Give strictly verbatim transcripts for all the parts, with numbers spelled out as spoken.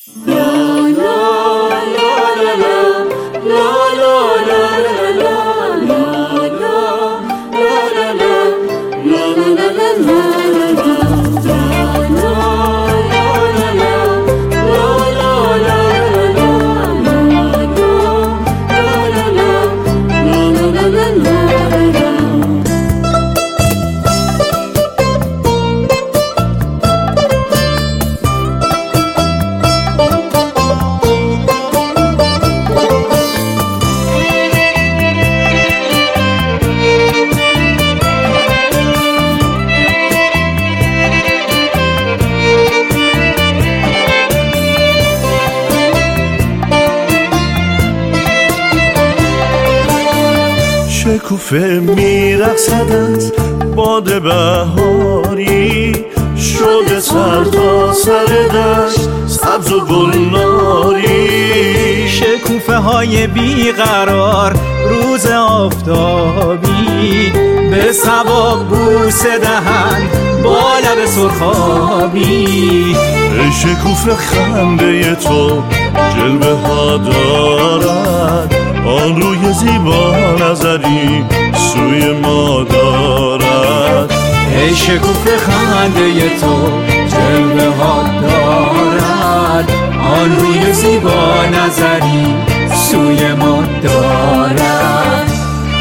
شکوفه میرقصد از باد بهاری، شده سر تا سر دشت سبز و گلناری. شکوفه های بیقرار روز آفتابی، به صبا بوسه دهن با لب سرخابی. ای شکوفه خنده تو جلوه ها دارد، آن روی زیبا نظری سوی ما دارد. ای شکوفه خنده تو جلوه ها دارد، آن روی زیبا نظری سوی ما دارد.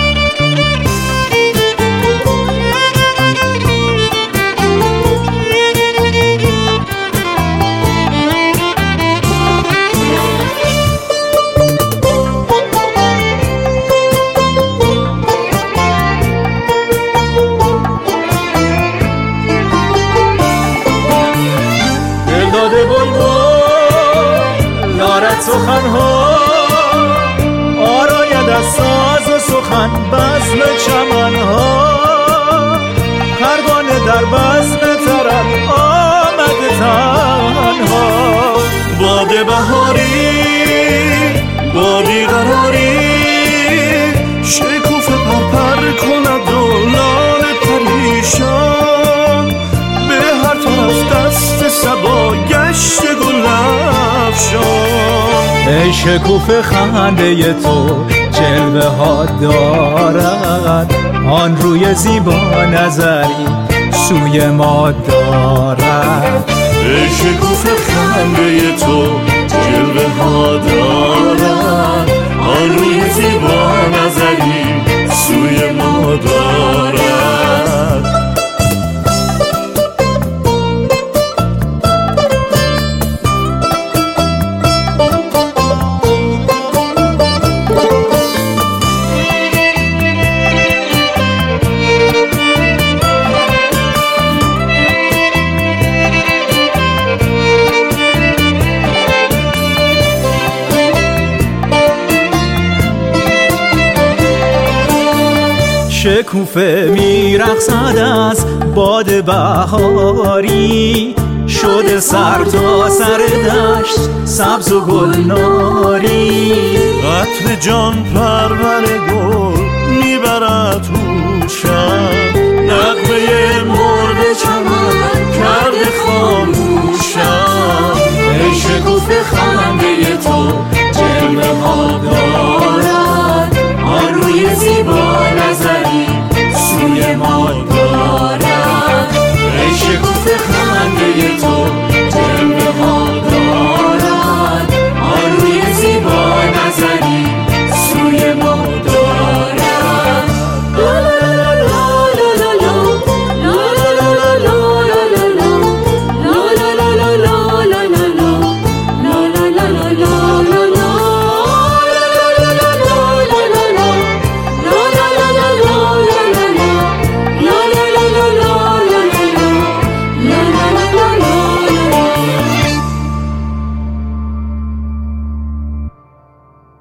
سخنها آراید از ساز و سخن بزم چمنها، پروانه در بزم طرب آمده تنها. باد بهاری بادی قراری، شکوفه پرپر کند و لاله پریشان، به هر طرف دست صبا گشت گل افشان. ای شکوفه خنده تو جلوه ها دارد، آن روی زیبا نظری سوی ما دارد. ای شکوفه خنده تو جلوه ها دارد، آن روی زیبا نظری سوی ما دارد. شکوفه میرقصد از باد بهاری، شده سر تا سر دشت سبز و گلناری. عطر جان پرور گل میبرد هوشم، نغمه مرد چمن کرده خاموشم. ای شکوفه خنده